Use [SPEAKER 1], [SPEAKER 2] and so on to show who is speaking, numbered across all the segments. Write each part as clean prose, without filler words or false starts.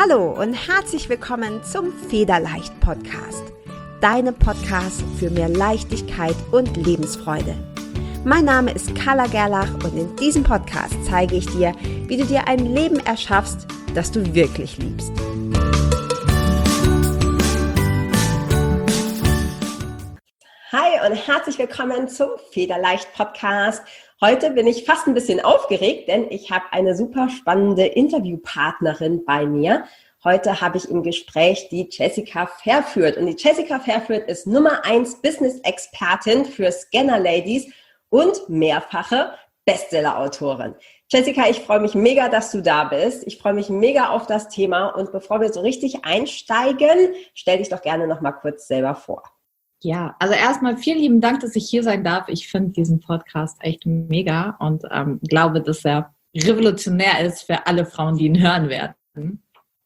[SPEAKER 1] Hallo und herzlich willkommen zum Federleicht Podcast, deinem Podcast für mehr Leichtigkeit und Lebensfreude. Mein Name ist Carla Gerlach und in diesem Podcast zeige ich dir, wie du dir ein Leben erschaffst, das du wirklich liebst. Hi und herzlich willkommen zum Federleicht Podcast. Heute bin ich fast ein bisschen aufgeregt, denn ich habe eine super spannende Interviewpartnerin bei mir. Heute habe ich im Gespräch die Jessica Fairfurth. Und die Jessica Fairfurth ist Nummer 1 Business-Expertin für Scanner-Ladies und mehrfache Bestseller-Autorin. Jessica, ich freue mich mega, dass du da bist. Ich freue mich mega auf das Thema. Und bevor wir so richtig einsteigen, stell dich doch gerne noch mal kurz selber vor.
[SPEAKER 2] Ja, also erstmal vielen lieben Dank, dass ich hier sein darf. Ich finde diesen Podcast echt mega und glaube, dass er revolutionär ist für alle Frauen, die ihn hören werden.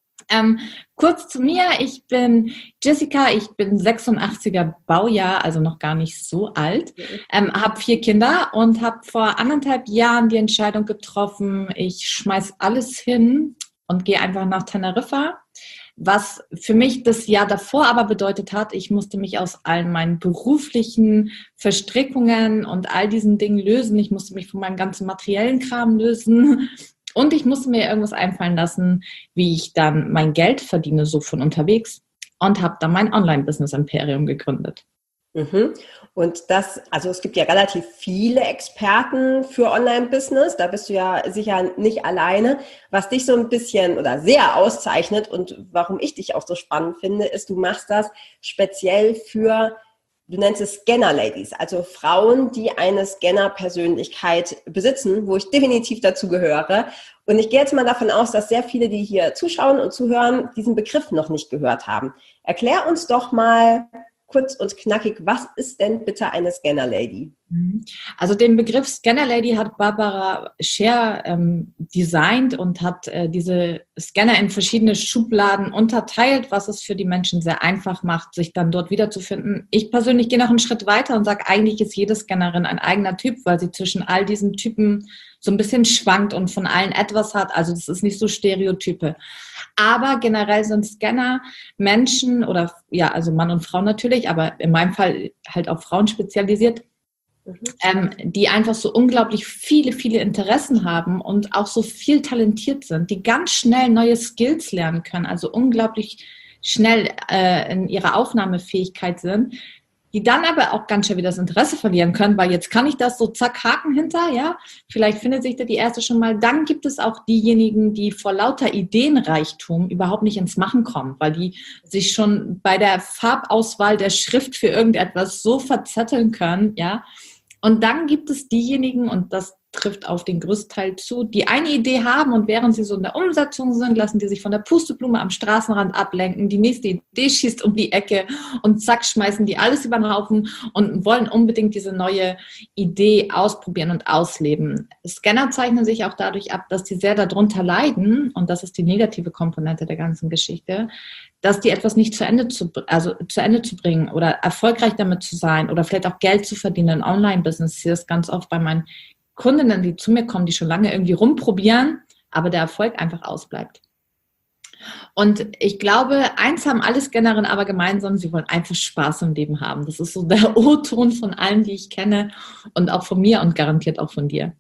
[SPEAKER 2] Kurz zu mir, ich bin Jessica, ich bin 86er Baujahr, also noch gar nicht so alt, habe 4 Kinder und habe vor 1,5 Jahren die Entscheidung getroffen, ich schmeiß alles hin und gehe einfach nach Teneriffa. Was für mich das Jahr davor aber bedeutet hat, ich musste mich aus allen meinen beruflichen Verstrickungen und all diesen Dingen lösen. Ich musste mich von meinem ganzen materiellen Kram lösen und ich musste mir irgendwas einfallen lassen, wie ich dann mein Geld verdiene, so von unterwegs, und habe dann mein Online-Business-Imperium gegründet.
[SPEAKER 1] Und also es gibt ja relativ viele Experten für Online-Business, da bist du ja sicher nicht alleine. Was dich so ein bisschen oder sehr auszeichnet und warum ich dich auch so spannend finde, ist, du machst das speziell für, du nennst es Scanner-Ladies, also Frauen, die eine Scanner-Persönlichkeit besitzen, wo ich definitiv dazu gehöre. Und ich gehe jetzt mal davon aus, dass sehr viele, die hier zuschauen und zuhören, diesen Begriff noch nicht gehört haben. Erklär uns doch mal kurz und knackig, was ist denn bitte eine Scanner-Lady?
[SPEAKER 2] Also den Begriff Scanner-Lady hat Barbara Scher designt und hat diese Scanner in verschiedene Schubladen unterteilt, was es für die Menschen sehr einfach macht, sich dann dort wiederzufinden. Ich persönlich gehe noch einen Schritt weiter und sage, eigentlich ist jede Scannerin ein eigener Typ, weil sie zwischen all diesen Typen so ein bisschen schwankt und von allen etwas hat. Also das ist nicht so Stereotype. Aber generell sind Scanner Menschen oder ja, also Mann und Frau natürlich, aber in meinem Fall halt auf Frauen spezialisiert, die einfach so unglaublich viele Interessen haben und auch so viel talentiert sind, die ganz schnell neue Skills lernen können, also unglaublich schnell in ihrer Aufnahmefähigkeit sind, die dann aber auch ganz schnell wieder das Interesse verlieren können, weil jetzt kann ich das so zack, Haken hinter, ja, vielleicht findet sich da die erste schon mal. Dann gibt es auch diejenigen, die vor lauter Ideenreichtum überhaupt nicht ins Machen kommen, weil die sich schon bei der Farbauswahl der Schrift für irgendetwas so verzetteln können, ja. Und dann gibt es diejenigen, und das trifft auf den größten Teil zu, die eine Idee haben und während sie so in der Umsetzung sind, lassen die sich von der Pusteblume am Straßenrand ablenken. Die nächste Idee schießt um die Ecke und zack, schmeißen die alles über den Haufen und wollen unbedingt diese neue Idee ausprobieren und ausleben. Scanner zeichnen sich auch dadurch ab, dass die sehr darunter leiden, und das ist die negative Komponente der ganzen Geschichte, dass die etwas nicht zu Ende zu bringen oder erfolgreich damit zu sein oder vielleicht auch Geld zu verdienen in Online-Business. Ich sehe das ganz oft bei meinen Kundinnen, die zu mir kommen, die schon lange irgendwie rumprobieren, aber der Erfolg einfach ausbleibt. Und ich glaube, eins haben alle Scannerinnen aber gemeinsam, sie wollen einfach Spaß im Leben haben. Das ist so der O-Ton von allen, die ich kenne und auch von mir und garantiert auch von dir.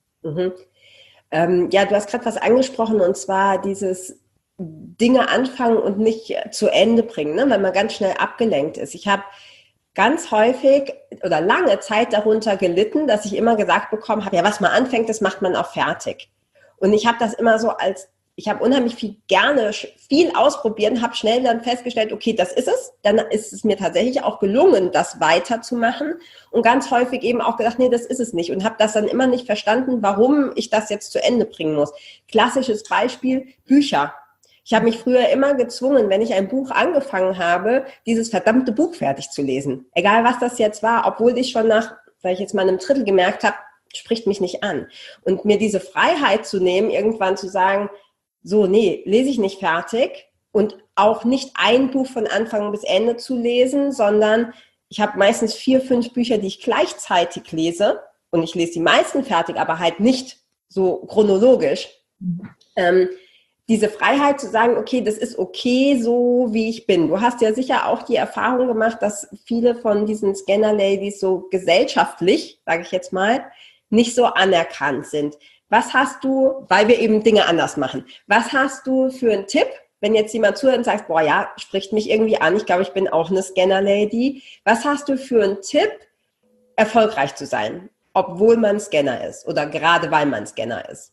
[SPEAKER 1] Ja, du hast gerade was angesprochen, und zwar dieses Dinge anfangen und nicht zu Ende bringen, ne? Weil man ganz schnell abgelenkt ist. Ich habe ganz häufig oder lange Zeit darunter gelitten, dass ich immer gesagt bekommen habe, ja, was man anfängt, das macht man auch fertig. Und ich habe das immer so ich habe unheimlich viel ausprobiert und habe schnell dann festgestellt, okay, das ist es. Dann ist es mir tatsächlich auch gelungen, das weiterzumachen, und ganz häufig eben auch gedacht, nee, das ist es nicht, und habe das dann immer nicht verstanden, warum ich das jetzt zu Ende bringen muss. Klassisches Beispiel, Bücher. Ich habe mich früher immer gezwungen, wenn ich ein Buch angefangen habe, dieses verdammte Buch fertig zu lesen. Egal, was das jetzt war, obwohl ich schon nach, sag ich jetzt mal, einem Drittel gemerkt habe, spricht mich nicht an. Und mir diese Freiheit zu nehmen, irgendwann zu sagen, so, nee, lese ich nicht fertig, und auch nicht ein Buch von Anfang bis Ende zu lesen, sondern ich habe meistens 4, 5 Bücher, die ich gleichzeitig lese, und ich lese die meisten fertig, aber halt nicht so chronologisch. diese Freiheit zu sagen, okay, das ist okay, so wie ich bin. Du hast ja sicher auch die Erfahrung gemacht, dass viele von diesen Scanner-Ladies so gesellschaftlich, sage ich jetzt mal, nicht so anerkannt sind. Was hast du, weil wir eben Dinge anders machen, was hast du für einen Tipp, wenn jetzt jemand zuhört und sagt, boah ja, spricht mich irgendwie an, ich glaube, ich bin auch eine Scanner-Lady. Was hast du für einen Tipp, erfolgreich zu sein, obwohl man Scanner ist oder gerade weil man Scanner ist?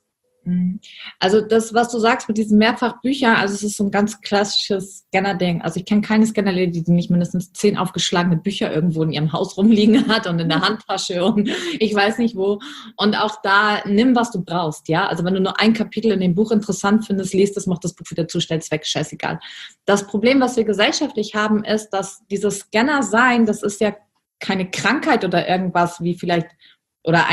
[SPEAKER 2] Also das, was du sagst mit diesen Mehrfachbüchern, also es ist so ein ganz klassisches Scanner-Ding. Also ich kenne keine Scanner-Lady, die nicht mindestens 10 aufgeschlagene Bücher irgendwo in ihrem Haus rumliegen hat und in der Handtasche und ich weiß nicht wo. Und auch da, nimm, was du brauchst, ja. Also wenn du nur ein Kapitel in dem Buch interessant findest, liest es, mach das Buch wieder zu, stell's weg, scheißegal. Das Problem, was wir gesellschaftlich haben, ist, dass dieses Scanner-Sein, das ist ja keine Krankheit oder irgendwas wie vielleicht, oder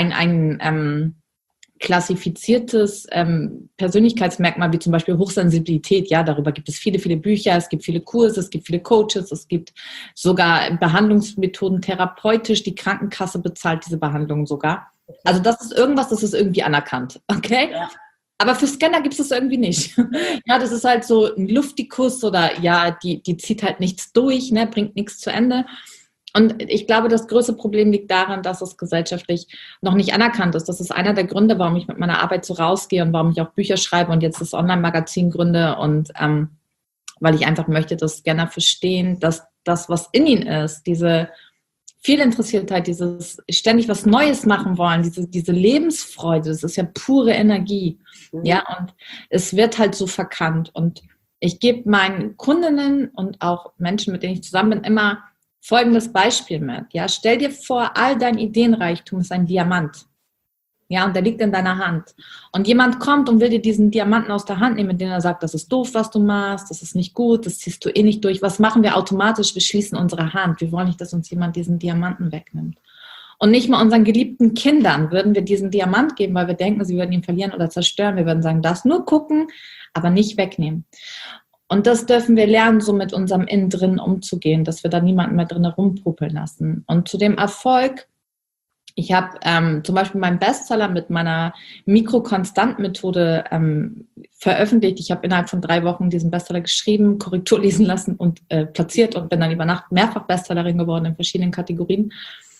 [SPEAKER 2] ein klassifiziertes Persönlichkeitsmerkmal wie zum Beispiel Hochsensibilität. Ja, darüber gibt es viele, viele Bücher, es gibt viele Kurse, es gibt viele Coaches, es gibt sogar Behandlungsmethoden therapeutisch. Die Krankenkasse bezahlt diese Behandlungen sogar. Also das ist irgendwas, das ist irgendwie anerkannt. Okay? Ja. Aber für Scanner gibt es das irgendwie nicht. Ja, das ist halt so ein Luftikus oder ja, die zieht halt nichts durch, ne, bringt nichts zu Ende. Und ich glaube, das größte Problem liegt daran, dass es gesellschaftlich noch nicht anerkannt ist. Das ist einer der Gründe, warum ich mit meiner Arbeit so rausgehe und warum ich auch Bücher schreibe und jetzt das Online-Magazin gründe und weil ich einfach möchte, dass Scanner verstehen, dass das, was in ihnen ist, diese Vielinteressiertheit, dieses ständig was Neues machen wollen, diese Lebensfreude, das ist ja pure Energie. Ja, und es wird halt so verkannt. Und ich gebe meinen Kundinnen und auch Menschen, mit denen ich zusammen bin, immer folgendes Beispiel mit. Ja, stell dir vor, all dein Ideenreichtum ist ein Diamant. Ja, und der liegt in deiner Hand. Und jemand kommt und will dir diesen Diamanten aus der Hand nehmen, indem er sagt, das ist doof, was du machst, das ist nicht gut, das ziehst du eh nicht durch. Was machen wir automatisch? Wir schließen unsere Hand. Wir wollen nicht, dass uns jemand diesen Diamanten wegnimmt. Und nicht mal unseren geliebten Kindern würden wir diesen Diamant geben, weil wir denken, sie würden ihn verlieren oder zerstören. Wir würden sagen, das nur gucken, aber nicht wegnehmen. Und das dürfen wir lernen, so mit unserem Innen drin umzugehen, dass wir da niemanden mehr drin rumpopeln lassen. Und zu dem Erfolg, ich habe zum Beispiel meinen Bestseller mit meiner Mikrokonstant-Methode veröffentlicht. Ich habe innerhalb von 3 Wochen diesen Bestseller geschrieben, Korrektur lesen lassen und platziert und bin dann über Nacht mehrfach Bestsellerin geworden in verschiedenen Kategorien.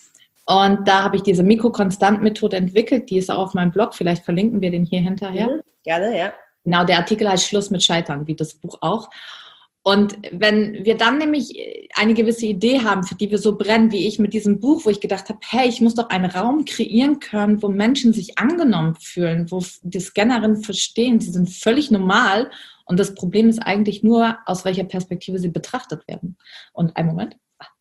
[SPEAKER 2] Und da habe ich diese Mikrokonstant-Methode entwickelt, die ist auch auf meinem Blog, vielleicht verlinken wir den hier hinterher.
[SPEAKER 1] Gerne, ja.
[SPEAKER 2] Genau, der Artikel heißt Schluss mit Scheitern, wie das Buch auch. Und wenn wir dann nämlich eine gewisse Idee haben, für die wir so brennen, wie ich mit diesem Buch, wo ich gedacht habe, hey, ich muss doch einen Raum kreieren können, wo Menschen sich angenommen fühlen, wo die Scannerinnen verstehen, sie sind völlig normal und das Problem ist eigentlich nur, aus welcher Perspektive sie betrachtet werden. Und einen Moment.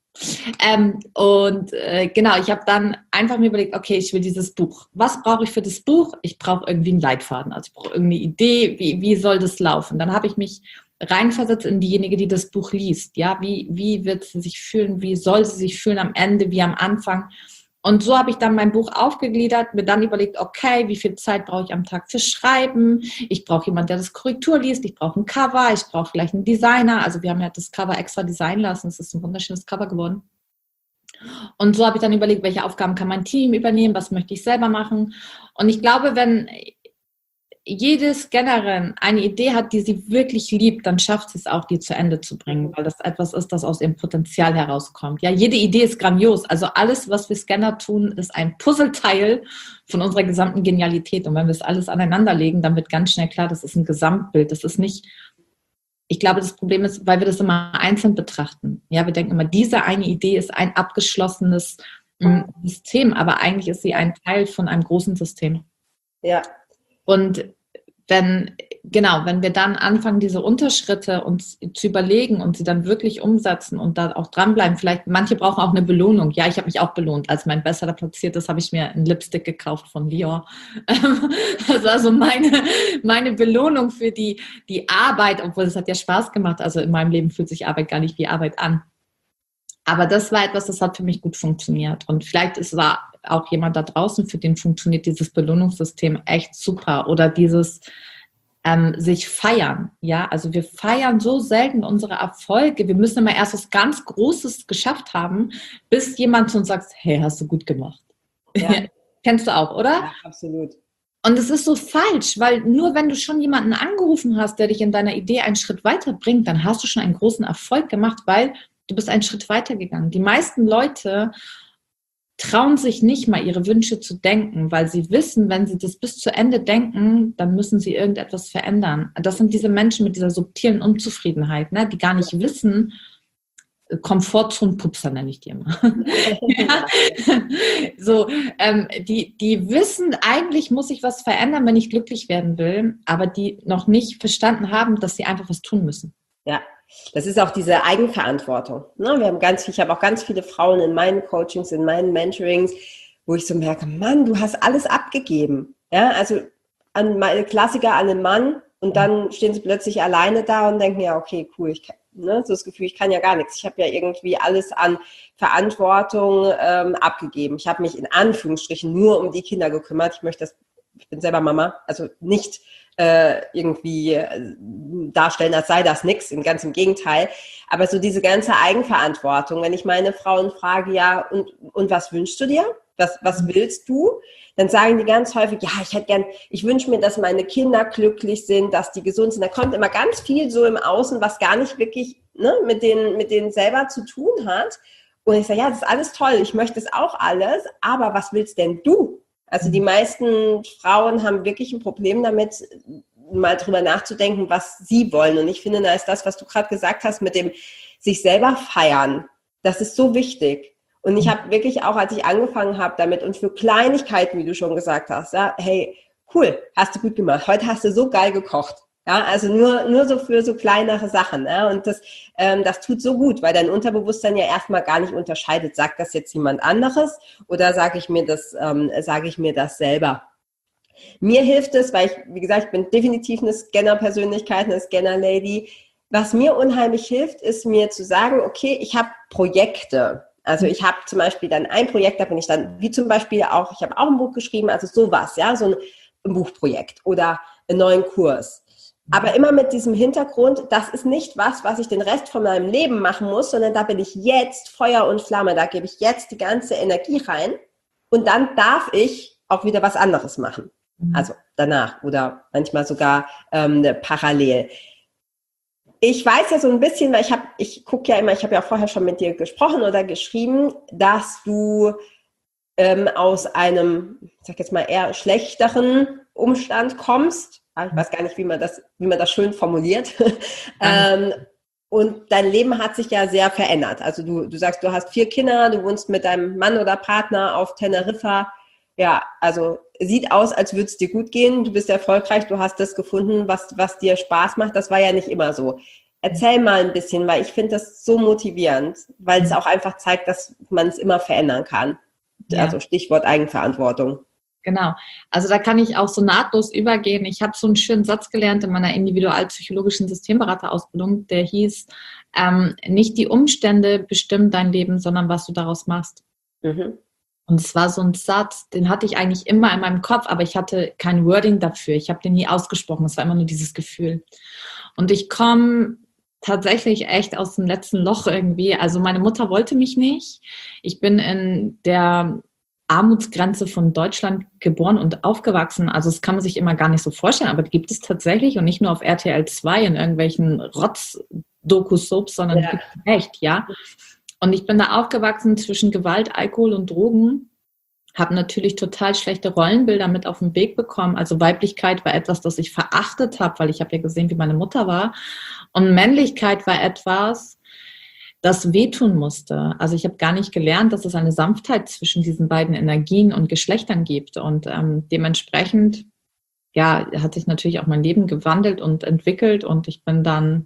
[SPEAKER 2] Genau, ich habe dann einfach mir überlegt, okay, ich will dieses Buch. Was brauche ich für das Buch? Ich brauche irgendwie einen Leitfaden, also ich brauche irgendeine Idee, wie soll das laufen? Dann habe ich mich reinversetzt in diejenige, die das Buch liest. Ja, wie wird sie sich fühlen? Wie soll sie sich fühlen am Ende, wie am Anfang? Und so habe ich dann mein Buch aufgegliedert, mir dann überlegt, okay, wie viel Zeit brauche ich am Tag für Schreiben? Ich brauche jemanden, der das Korrektur liest. Ich brauche ein Cover. Ich brauche vielleicht einen Designer. Also wir haben ja das Cover extra designen lassen. Es ist ein wunderschönes Cover geworden. Und so habe ich dann überlegt, welche Aufgaben kann mein Team übernehmen? Was möchte ich selber machen? Und ich glaube, wenn jede Scannerin eine Idee hat, die sie wirklich liebt, dann schafft sie es auch, die zu Ende zu bringen, weil das etwas ist, das aus ihrem Potenzial herauskommt. Ja, jede Idee ist grandios. Also alles, was wir Scanner tun, ist ein Puzzleteil von unserer gesamten Genialität. Und wenn wir es alles aneinanderlegen, dann wird ganz schnell klar, das ist ein Gesamtbild. Das ist nicht, ich glaube, das Problem ist, weil wir das immer einzeln betrachten. Ja, wir denken immer, diese eine Idee ist ein abgeschlossenes System, aber eigentlich ist sie ein Teil von einem großen System.
[SPEAKER 1] Ja.
[SPEAKER 2] Und wenn wir dann anfangen, diese Unterschritte uns zu überlegen und sie dann wirklich umsetzen und da auch dranbleiben, vielleicht, manche brauchen auch eine Belohnung. Ja, ich habe mich auch belohnt. Als mein Bestseller platziert ist, habe ich mir einen Lipstick gekauft von Dior. Das war so meine Belohnung für die Arbeit, obwohl es hat ja Spaß gemacht. Also in meinem Leben fühlt sich Arbeit gar nicht wie Arbeit an. Aber das war etwas, das hat für mich gut funktioniert. Und vielleicht ist da auch jemand da draußen, für den funktioniert dieses Belohnungssystem echt super. Oder dieses sich feiern. Ja, also wir feiern so selten unsere Erfolge. Wir müssen immer erst was ganz Großes geschafft haben, bis jemand zu uns sagt, hey, hast du gut gemacht. Ja. Kennst du auch, oder?
[SPEAKER 1] Ja, absolut.
[SPEAKER 2] Und es ist so falsch, weil nur wenn du schon jemanden angerufen hast, der dich in deiner Idee einen Schritt weiterbringt, dann hast du schon einen großen Erfolg gemacht, weil du bist einen Schritt weitergegangen. Die meisten Leute trauen sich nicht mal, ihre Wünsche zu denken, weil sie wissen, wenn sie das bis zu Ende denken, dann müssen sie irgendetwas verändern. Das sind diese Menschen mit dieser subtilen Unzufriedenheit, ne, die gar nicht wissen, Komfortzonenpupser nenne ich die immer. Ja. So, die wissen, eigentlich muss ich was verändern, wenn ich glücklich werden will, aber die noch nicht verstanden haben, dass sie einfach was tun müssen.
[SPEAKER 1] Ja, das ist auch diese Eigenverantwortung. Ne? Ich habe auch ganz viele Frauen in meinen Coachings, in meinen Mentorings, wo ich so merke, Mann, du hast alles abgegeben. Ja, also meine Klassiker an den Mann und dann stehen sie plötzlich alleine da und denken, ja, okay, cool, so das Gefühl, ich kann ja gar nichts. Ich habe ja irgendwie alles an Verantwortung abgegeben. Ich habe mich in Anführungsstrichen nur um die Kinder gekümmert. Ich bin selber Mama, also nicht irgendwie darstellen, als sei das nichts, ganz im Gegenteil. Aber so diese ganze Eigenverantwortung, wenn ich meine Frauen frage, ja, und was wünschst du dir? Was willst du? Dann sagen die ganz häufig, ja, ich wünsche mir, dass meine Kinder glücklich sind, dass die gesund sind. Da kommt immer ganz viel so im Außen, was gar nicht wirklich mit denen selber zu tun hat. Und ich sage, ja, das ist alles toll, ich möchte es auch alles, aber was willst denn du? Also die meisten Frauen haben wirklich ein Problem damit, mal drüber nachzudenken, was sie wollen. Und ich finde, da ist das, was du gerade gesagt hast, mit dem sich selber feiern, das ist so wichtig. Und ich habe wirklich auch, als ich angefangen habe damit und für Kleinigkeiten, wie du schon gesagt hast, ja, hey, cool, hast du gut gemacht. Heute hast du so geil gekocht. Ja, also nur so für so kleinere Sachen. Ja, und das tut so gut, weil dein Unterbewusstsein ja erstmal gar nicht unterscheidet. Sagt das jetzt jemand anderes oder sage ich mir das selber? Mir hilft es, weil wie gesagt, ich bin definitiv eine Scanner-Persönlichkeit, eine Scanner-Lady. Was mir unheimlich hilft, ist mir zu sagen, okay, ich habe Projekte. Also ich habe zum Beispiel dann ein Projekt, da bin ich dann, wie zum Beispiel auch, ich habe auch ein Buch geschrieben, also sowas, ja, so ein Buchprojekt oder einen neuen Kurs. Aber immer mit diesem Hintergrund, das ist nicht was ich den Rest von meinem Leben machen muss, sondern da bin ich jetzt Feuer und Flamme, da gebe ich jetzt die ganze Energie rein und dann darf ich auch wieder was anderes machen. Also danach oder manchmal sogar parallel. Ich weiß ja so ein bisschen, weil ich gucke ja immer, ich habe ja auch vorher schon mit dir gesprochen oder geschrieben, dass du aus einem, ich sag jetzt mal, eher schlechteren Umstand kommst. Ich weiß gar nicht, wie man das schön formuliert. Und dein Leben hat sich ja sehr verändert. Also du sagst, du hast 4 Kinder, du wohnst mit deinem Mann oder Partner auf Teneriffa. Ja, also sieht aus, als würde es dir gut gehen. Du bist erfolgreich, du hast das gefunden, was dir Spaß macht. Das war ja nicht immer so. Erzähl mal ein bisschen, weil ich finde das so motivierend, weil es auch einfach zeigt, dass man es immer verändern kann. Ja. Also Stichwort Eigenverantwortung.
[SPEAKER 2] Genau. Also da kann ich auch so nahtlos übergehen. Ich habe so einen schönen Satz gelernt in meiner individualpsychologischen Systemberaterausbildung, der hieß, nicht die Umstände bestimmen dein Leben, sondern was du daraus machst. Mhm. Und es war so ein Satz, den hatte ich eigentlich immer in meinem Kopf, aber ich hatte kein Wording dafür. Ich habe den nie ausgesprochen. Es war immer nur dieses Gefühl. Und ich komme tatsächlich echt aus dem letzten Loch irgendwie. Also meine Mutter wollte mich nicht. Ich bin in der Armutsgrenze von Deutschland geboren und aufgewachsen. Also das kann man sich immer gar nicht so vorstellen, aber die gibt es tatsächlich und nicht nur auf RTL 2 in irgendwelchen Rotz-Doku-Soaps, sondern die gibt es echt, ja. Und ich bin da aufgewachsen zwischen Gewalt, Alkohol und Drogen, habe natürlich total schlechte Rollenbilder mit auf den Weg bekommen. Also Weiblichkeit war etwas, das ich verachtet habe, weil ich habe ja gesehen, wie meine Mutter war. Und Männlichkeit war etwas, das wehtun musste. Also ich habe gar nicht gelernt, dass es eine Sanftheit zwischen diesen beiden Energien und Geschlechtern gibt. Und dementsprechend, ja, hat sich natürlich auch mein Leben gewandelt und entwickelt. Und ich bin dann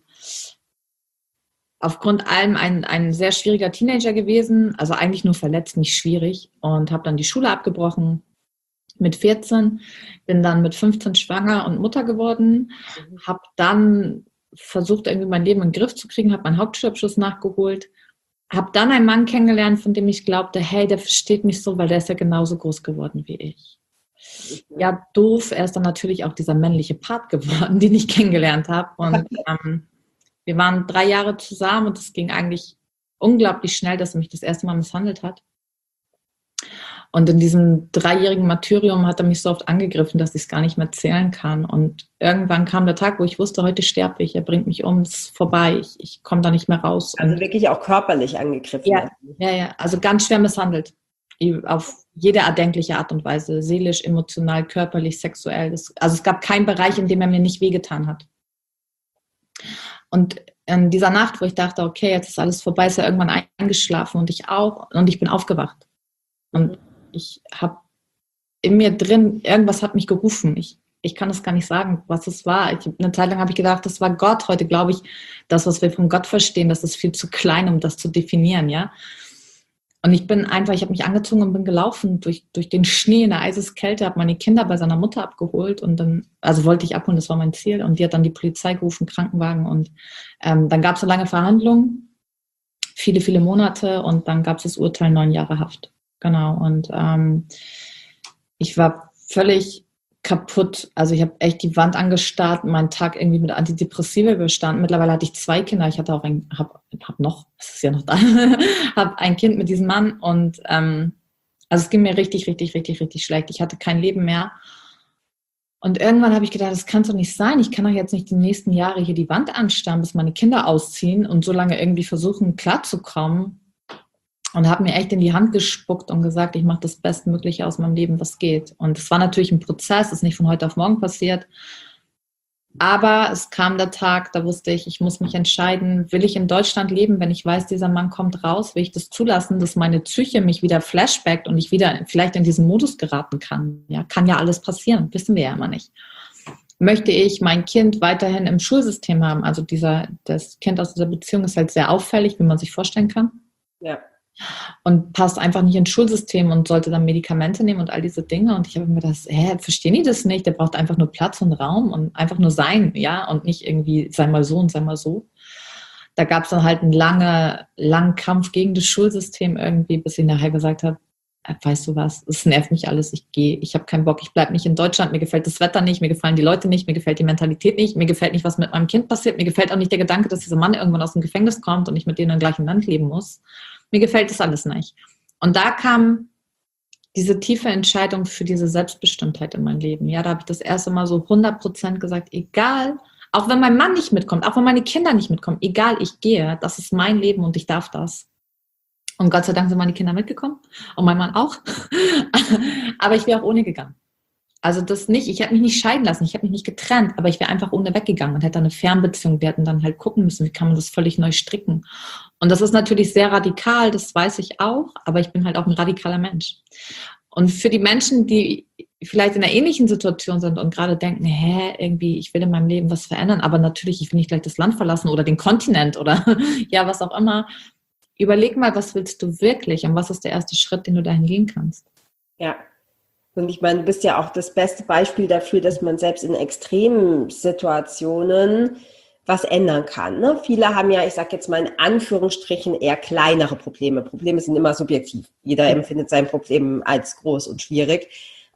[SPEAKER 2] aufgrund allem ein sehr schwieriger Teenager gewesen. Also eigentlich nur verletzt, nicht schwierig. Und habe dann die Schule abgebrochen mit 14. Bin dann mit 15 schwanger und Mutter geworden. Habe dann versucht, irgendwie mein Leben in den Griff zu kriegen, habe meinen Hauptschulabschluss nachgeholt, habe dann einen Mann kennengelernt, von dem ich glaubte, hey, der versteht mich so, weil der ist ja genauso groß geworden wie ich. Ja, doof, er ist dann natürlich auch dieser männliche Part geworden, den ich kennengelernt habe. Und wir waren 3 Jahre zusammen und es ging eigentlich unglaublich schnell, dass er mich das erste Mal misshandelt hat. Und in diesem 3-jährigen Martyrium hat er mich so oft angegriffen, dass ich es gar nicht mehr zählen kann. Und irgendwann kam der Tag, wo ich wusste, heute sterbe ich, er bringt mich um, es ist vorbei, ich komme da nicht mehr raus.
[SPEAKER 1] Also wirklich auch körperlich angegriffen.
[SPEAKER 2] Ja, also ganz schwer misshandelt. Auf jede erdenkliche Art und Weise, seelisch, emotional, körperlich, sexuell. Also es gab keinen Bereich, in dem er mir nicht wehgetan hat. Und in dieser Nacht, wo ich dachte, okay, jetzt ist alles vorbei, ist er irgendwann eingeschlafen und ich auch. Und ich bin aufgewacht. Und ich habe in mir drin, irgendwas hat mich gerufen. Ich kann es gar nicht sagen, was es war. Eine Zeit lang habe ich gedacht, das war Gott. Heute glaube ich, das, was wir von Gott verstehen, das ist viel zu klein, um das zu definieren, ja. Und ich habe mich angezogen und bin gelaufen durch den Schnee in der Eiseskälte, habe meine Kinder bei seiner Mutter abgeholt und dann, also wollte ich abholen, das war mein Ziel. Und die hat dann die Polizei gerufen, Krankenwagen. Und dann gab es eine lange Verhandlung, viele, viele Monate und dann gab es das Urteil 9 Jahre Haft. Genau. Und ich war völlig kaputt. Also ich habe echt die Wand angestarrt, meinen Tag irgendwie mit Antidepressiva überstanden. Mittlerweile hatte ich 2 Kinder. Ich hatte auch das ist ja noch da, habe ein Kind mit diesem Mann und also es ging mir richtig, richtig, richtig, richtig schlecht. Ich hatte kein Leben mehr. Und irgendwann habe ich gedacht, das kann doch nicht sein. Ich kann doch jetzt nicht die nächsten Jahre hier die Wand anstarren, bis meine Kinder ausziehen und so lange irgendwie versuchen, klarzukommen. Und habe mir echt in die Hand gespuckt und gesagt, ich mache das Bestmögliche aus meinem Leben, was geht. Und es war natürlich ein Prozess, ist nicht von heute auf morgen passiert. Aber es kam der Tag, da wusste ich muss mich entscheiden, will ich in Deutschland leben, wenn ich weiß, dieser Mann kommt raus, will ich das zulassen, dass meine Psyche mich wieder flashbackt und ich wieder vielleicht in diesen Modus geraten kann. Ja, kann ja alles passieren, wissen wir ja immer nicht. Möchte ich mein Kind weiterhin im Schulsystem haben? Also das Kind aus dieser Beziehung ist halt sehr auffällig, wie man sich vorstellen kann.
[SPEAKER 1] Ja.
[SPEAKER 2] Und passt einfach nicht ins Schulsystem und sollte dann Medikamente nehmen und all diese Dinge. Und ich habe mir gedacht, verstehen die das nicht? Der braucht einfach nur Platz und Raum und einfach nur sein, ja, und nicht irgendwie sei mal so und sei mal so. Da gab es dann halt einen langen Kampf gegen das Schulsystem irgendwie, bis ich nachher gesagt habe, weißt du was, es nervt mich alles, ich gehe, ich habe keinen Bock, ich bleibe nicht in Deutschland, mir gefällt das Wetter nicht, mir gefallen die Leute nicht, mir gefällt die Mentalität nicht, mir gefällt nicht, was mit meinem Kind passiert, mir gefällt auch nicht der Gedanke, dass dieser Mann irgendwann aus dem Gefängnis kommt und ich mit denen im gleichen Land leben muss. Mir gefällt das alles nicht. Und da kam diese tiefe Entscheidung für diese Selbstbestimmtheit in mein Leben. Ja, da habe ich das erste Mal so 100% gesagt, egal, auch wenn mein Mann nicht mitkommt, auch wenn meine Kinder nicht mitkommen, egal, ich gehe, das ist mein Leben und ich darf das. Und Gott sei Dank sind meine Kinder mitgekommen und mein Mann auch. Aber ich wäre auch ohne gegangen. Also das nicht, ich hätte mich nicht scheiden lassen, ich hätte mich nicht getrennt, aber ich wäre einfach ohne weggegangen und hätte eine Fernbeziehung. Wir hätten dann halt gucken müssen, wie kann man das völlig neu stricken. Und das ist natürlich sehr radikal, das weiß ich auch, aber ich bin halt auch ein radikaler Mensch. Und für die Menschen, die vielleicht in einer ähnlichen Situation sind und gerade denken, irgendwie, ich will in meinem Leben was verändern, aber natürlich, ich will nicht gleich das Land verlassen oder den Kontinent oder ja, was auch immer. Überleg mal, was willst du wirklich und was ist der erste Schritt, den du dahin gehen kannst?
[SPEAKER 1] Ja. Und ich meine, du bist ja auch das beste Beispiel dafür, dass man selbst in extremen Situationen was ändern kann. Ne? Viele haben ja, ich sage jetzt mal in Anführungsstrichen, eher kleinere Probleme. Probleme sind immer subjektiv. Jeder empfindet sein Problem als groß und schwierig.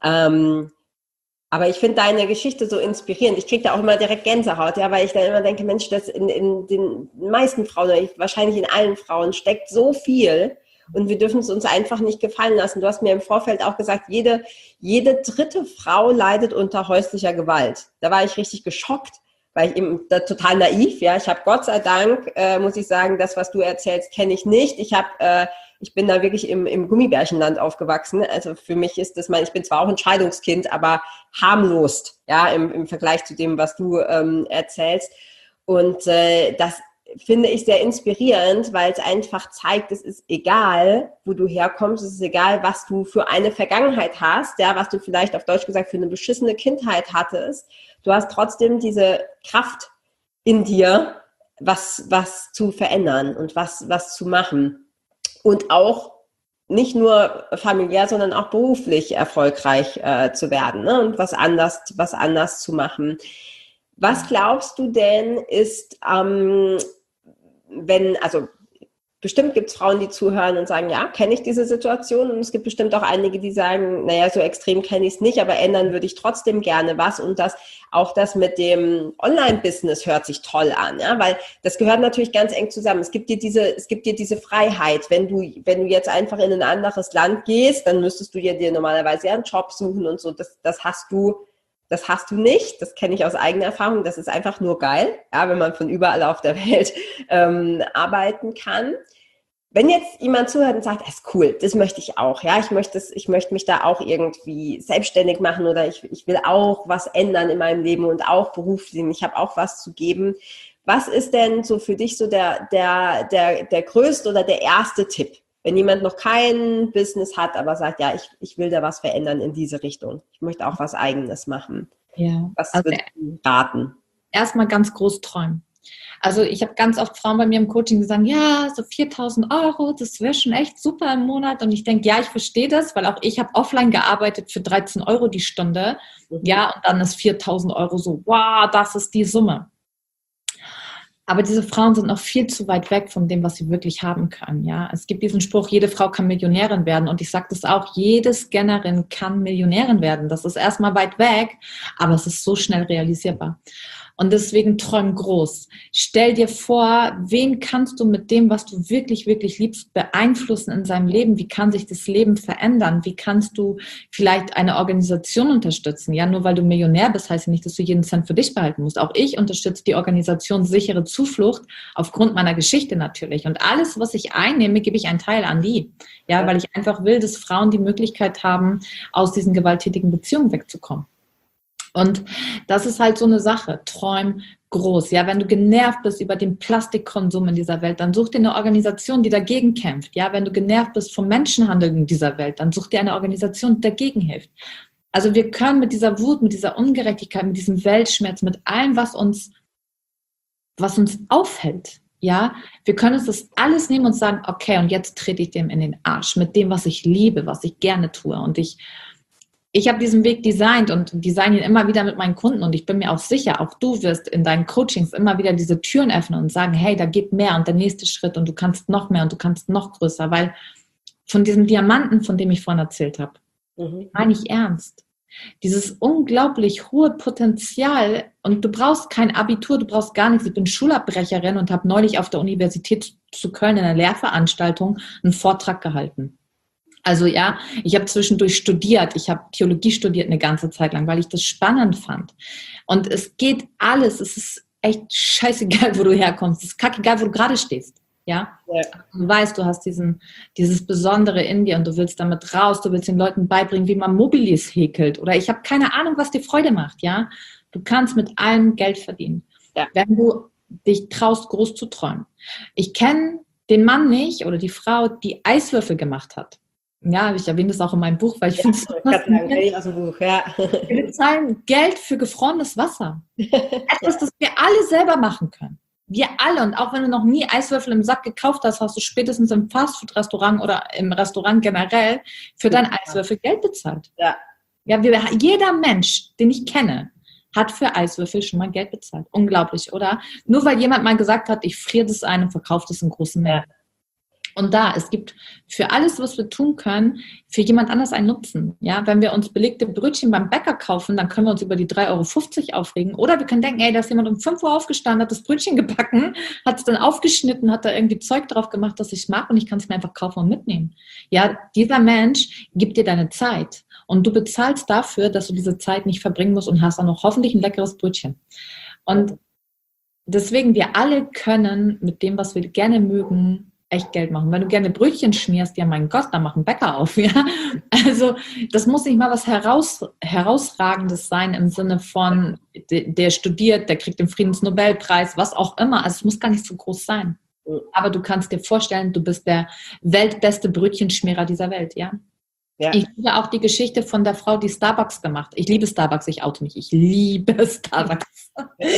[SPEAKER 1] Aber ich finde deine Geschichte so inspirierend. Ich kriege da auch immer direkt Gänsehaut, ja, weil ich dann immer denke, Mensch, das in den meisten Frauen, wahrscheinlich in allen Frauen, steckt so viel. Und wir dürfen es uns einfach nicht gefallen lassen. Du hast mir im Vorfeld auch gesagt, jede 3. Frau leidet unter häuslicher Gewalt. Da war ich richtig geschockt, weil ich eben total naiv, ja. Ich habe Gott sei Dank, muss ich sagen, das, was du erzählst, kenne ich nicht. Ich bin da wirklich im Gummibärchenland aufgewachsen. Also für mich ist das ich bin zwar auch ein Scheidungskind, aber harmlos, ja, im Vergleich zu dem, was du erzählst. Und das finde ich sehr inspirierend, weil es einfach zeigt, es ist egal, wo du herkommst, es ist egal, was du für eine Vergangenheit hast, ja, was du vielleicht auf Deutsch gesagt für eine beschissene Kindheit hattest. Du hast trotzdem diese Kraft in dir, was zu verändern und was zu machen. Und auch nicht nur familiär, sondern auch beruflich erfolgreich zu werden, ne? Und was anders zu machen. Was glaubst du denn ist, bestimmt gibt es Frauen, die zuhören und sagen, ja, kenne ich diese Situation. Und es gibt bestimmt auch einige, die sagen, naja, so extrem kenne ich es nicht, aber ändern würde ich trotzdem gerne was. Und auch das mit dem Online-Business hört sich toll an, ja, weil das gehört natürlich ganz eng zusammen. Es gibt dir diese Freiheit. Wenn du jetzt einfach in ein anderes Land gehst, dann müsstest du dir normalerweise ja einen Job suchen und so. Das hast du nicht. Das kenne ich aus eigener Erfahrung. Das ist einfach nur geil, ja, wenn man von überall auf der Welt arbeiten kann. Wenn jetzt jemand zuhört und sagt, das ist cool, das möchte ich auch, ja, ich möchte mich da auch irgendwie selbstständig machen oder ich will auch was ändern in meinem Leben und auch beruflich, ich habe auch was zu geben. Was ist denn so für dich so der größte oder der erste Tipp, wenn jemand noch kein Business hat, aber sagt, ja, ich will da was verändern in diese Richtung. Ich möchte auch was Eigenes machen.
[SPEAKER 2] Ja.
[SPEAKER 1] Was würdest du raten?
[SPEAKER 2] Erstmal ganz groß träumen. Also ich habe ganz oft Frauen bei mir im Coaching, die sagen, ja, so 4.000 Euro, das wäre schon echt super im Monat. Und ich denke, ja, ich verstehe das, weil auch ich habe offline gearbeitet für 13 Euro die Stunde. Ja, und dann ist 4.000 Euro so, wow, das ist die Summe. Aber diese Frauen sind noch viel zu weit weg von dem, was sie wirklich haben können. Ja, es gibt diesen Spruch, jede Frau kann Millionärin werden. Und ich sage das auch, jede Scannerin kann Millionärin werden. Das ist erstmal weit weg, aber es ist so schnell realisierbar. Und deswegen träum groß. Stell dir vor, wen kannst du mit dem, was du wirklich, wirklich liebst, beeinflussen in seinem Leben? Wie kann sich das Leben verändern? Wie kannst du vielleicht eine Organisation unterstützen? Ja, nur weil du Millionär bist, heißt ja nicht, dass du jeden Cent für dich behalten musst. Auch ich unterstütze die Organisation Sichere Zuflucht aufgrund meiner Geschichte natürlich. Und alles, was ich einnehme, gebe ich einen Teil an die. Ja, weil ich einfach will, dass Frauen die Möglichkeit haben, aus diesen gewalttätigen Beziehungen wegzukommen. Und das ist halt so eine Sache. Träum groß. Ja, wenn du genervt bist über den Plastikkonsum in dieser Welt, dann such dir eine Organisation, die dagegen kämpft. Ja, wenn du genervt bist vom Menschenhandel in dieser Welt, dann such dir eine Organisation, die dagegen hilft. Also wir können mit dieser Wut, mit dieser Ungerechtigkeit, mit diesem Weltschmerz, mit allem, was uns aufhält, ja, wir können uns das alles nehmen und sagen, okay, und jetzt trete ich dem in den Arsch mit dem, was ich liebe, was ich gerne tue. Und ich habe diesen Weg designt und design ihn immer wieder mit meinen Kunden und ich bin mir auch sicher, auch du wirst in deinen Coachings immer wieder diese Türen öffnen und sagen, hey, da geht mehr und der nächste Schritt und du kannst noch mehr und du kannst noch größer, weil von diesem Diamanten, von dem ich vorhin erzählt habe, meine ich ernst. Dieses unglaublich hohe Potenzial und du brauchst kein Abitur, du brauchst gar nichts. Ich bin Schulabbrecherin und habe neulich auf der Universität zu Köln in einer Lehrveranstaltung einen Vortrag gehalten. Also ja, ich habe zwischendurch studiert, ich habe Theologie studiert eine ganze Zeit lang, weil ich das spannend fand. Und es geht alles, es ist echt scheißegal, wo du herkommst, es ist kackegal, wo du gerade stehst. Ja? Du weißt, du hast dieses Besondere in dir und du willst damit raus, du willst den Leuten beibringen, wie man Mobilis häkelt oder ich habe keine Ahnung, was dir Freude macht. Ja, du kannst mit allem Geld verdienen, wenn du dich traust, groß zu träumen. Ich kenne den Mann nicht oder die Frau, die Eiswürfel gemacht hat. Ja, ich erwähne das auch in meinem Buch, weil ich finde es
[SPEAKER 1] aus dem Buch, ja.
[SPEAKER 2] Wir bezahlen Geld für gefrorenes Wasser. Etwas, das wir alle selber machen können. Wir alle. Und auch wenn du noch nie Eiswürfel im Sack gekauft hast, hast du spätestens im Fastfood-Restaurant oder im Restaurant generell für dein Eiswürfel Geld bezahlt.
[SPEAKER 1] Ja.
[SPEAKER 2] Ja, jeder Mensch, den ich kenne, hat für Eiswürfel schon mal Geld bezahlt. Unglaublich, oder? Nur weil jemand mal gesagt hat, ich friere das ein und verkaufe das in großen Mengen. Ja. Und es gibt für alles, was wir tun können, für jemand anders einen Nutzen. Ja, wenn wir uns belegte Brötchen beim Bäcker kaufen, dann können wir uns über die 3,50 € aufregen. Oder wir können denken, ey, da ist jemand um 5 Uhr aufgestanden, hat das Brötchen gebacken, hat es dann aufgeschnitten, hat da irgendwie Zeug drauf gemacht, das ich mag und ich kann es mir einfach kaufen und mitnehmen. Ja, dieser Mensch gibt dir deine Zeit und du bezahlst dafür, dass du diese Zeit nicht verbringen musst und hast dann noch hoffentlich ein leckeres Brötchen. Und deswegen, wir alle können mit dem, was wir gerne mögen, echt Geld machen. Wenn du gerne Brötchen schmierst, ja mein Gott, dann mach einen Bäcker auf. Ja? Also das muss nicht mal was Herausragendes sein im Sinne von, der studiert, der kriegt den Friedensnobelpreis, was auch immer. Also es muss gar nicht so groß sein. Aber du kannst dir vorstellen, du bist der weltbeste Brötchenschmierer dieser Welt. Ja? Ja. Ich liebe auch die Geschichte von der Frau, die Starbucks gemacht. Ich liebe Starbucks, ich oute mich. Ich liebe Starbucks.